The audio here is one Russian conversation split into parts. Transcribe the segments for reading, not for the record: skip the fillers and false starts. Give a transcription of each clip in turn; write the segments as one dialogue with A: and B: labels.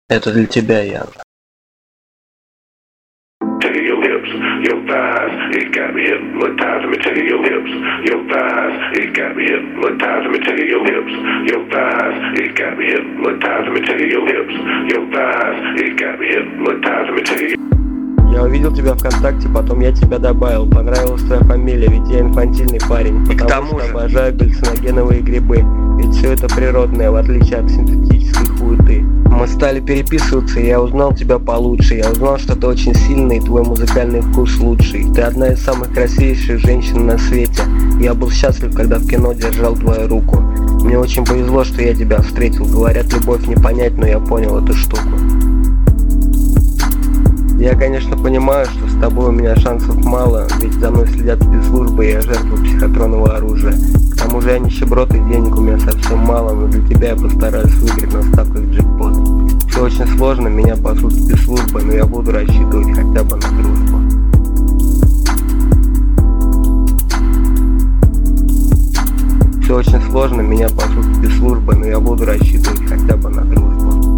A: Это для тебя, Ян.
B: Tickle your hips, your thighs, it got me hypnotized. Let me tickle your hips, your thighs, it got me hypnotized. Let me tickle your hips, your thighs, it got me hypnotized. Let me tickle your hips, your thighs, it got me hypnotized. Let me tickle.
A: Я увидел тебя ВКонтакте, потом я тебя добавил. Понравилась твоя фамилия, ведь я инфантильный парень.
C: И к
A: потому
C: тому
A: что
C: же
A: обожаю галлюциногеновые грибы. Ведь все это природное, в отличие от синтетической хуеты. Мы стали переписываться, и я узнал тебя получше. Я узнал, что ты очень сильный, и твой музыкальный вкус лучший. Ты одна из самых красивейших женщин на свете. Я был счастлив, когда в кино держал твою руку. Мне очень повезло, что я тебя встретил. Говорят, любовь не понять, но я понял эту штуку. Я, конечно, понимаю, что с тобой у меня шансов мало, ведь за мной следят спецслужбы, и я жертва психотронного оружия. К тому же я нищеброд, и денег у меня совсем мало, но для тебя я постараюсь выиграть на ставках джекпот. Все очень сложно, меня пасут спецслужбы, но я буду рассчитывать хотя бы на дружбу. Все очень сложно, меня пасут спецслужбы, но я буду рассчитывать хотя бы на дружбу.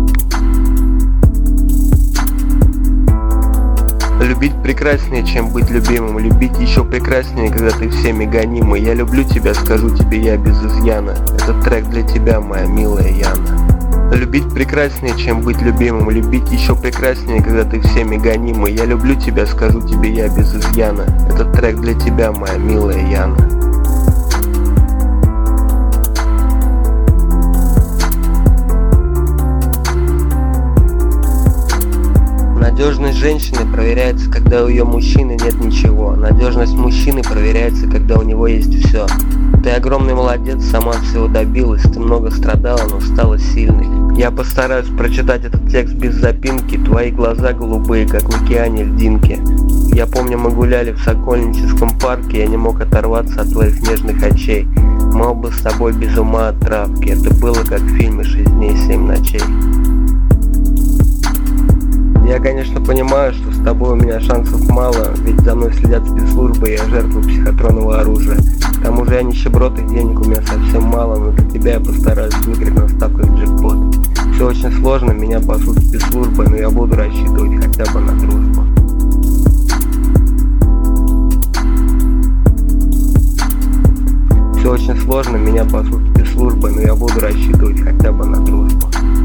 A: Любить прекраснее, чем быть любимым. Любить еще прекраснее, когда ты всеми гонимый. Я люблю тебя, скажу тебе я без изъяна. Этот трек для тебя, моя милая Яна. Любить прекраснее, чем быть любимым. Любить еще прекраснее, когда ты всеми гонимый. Я люблю тебя, скажу тебе я без изъяна. Этот трек для тебя, моя милая Яна. Надежность женщины проверяется, когда у ее мужчины нет ничего. Надежность мужчины проверяется, когда у него есть все. Ты огромный молодец, сама всего добилась. Ты много страдала, но стала сильной. Я постараюсь прочитать этот текст без запинки. Твои глаза голубые, как в океане льдинки. Я помню, мы гуляли в Сокольническом парке. Я не мог оторваться от твоих нежных очей. Мы оба с тобой без ума от травки. Это было как в фильме «6 дней, 7 ночей». Я, конечно, понимаю, что с тобой у меня шансов мало, ведь за мной следят спецслужбы, и я жертва психотронного оружия. К тому же я нищеброд, и денег у меня совсем мало, но для тебя я постараюсь выиграть на ставках джекпот. Все очень сложно, меня пасут спецслужбы, но я буду рассчитывать хотя бы на дружбу. Все очень сложно, меня пасут спецслужбы, но я буду рассчитывать хотя бы на дружбу.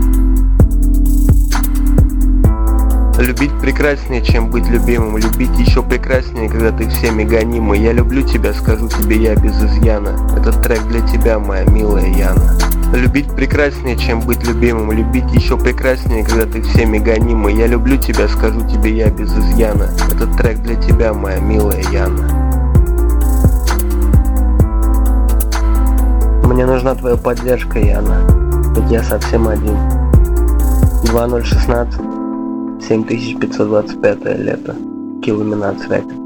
A: Любить прекраснее, чем быть любимым. Любить еще прекраснее, когда ты всеми гонимый. Я люблю тебя, скажу тебе я без изъяна. Этот трек для тебя, моя милая Яна. Любить прекраснее, чем быть любимым. Любить еще прекраснее, когда ты всеми гонимый. Я люблю тебя, скажу тебе я без изъяна. Этот трек для тебя, моя милая Яна. Мне нужна твоя поддержка, Яна. Ведь я совсем один. 2016 7525 лето. Kill Me Nuts Records.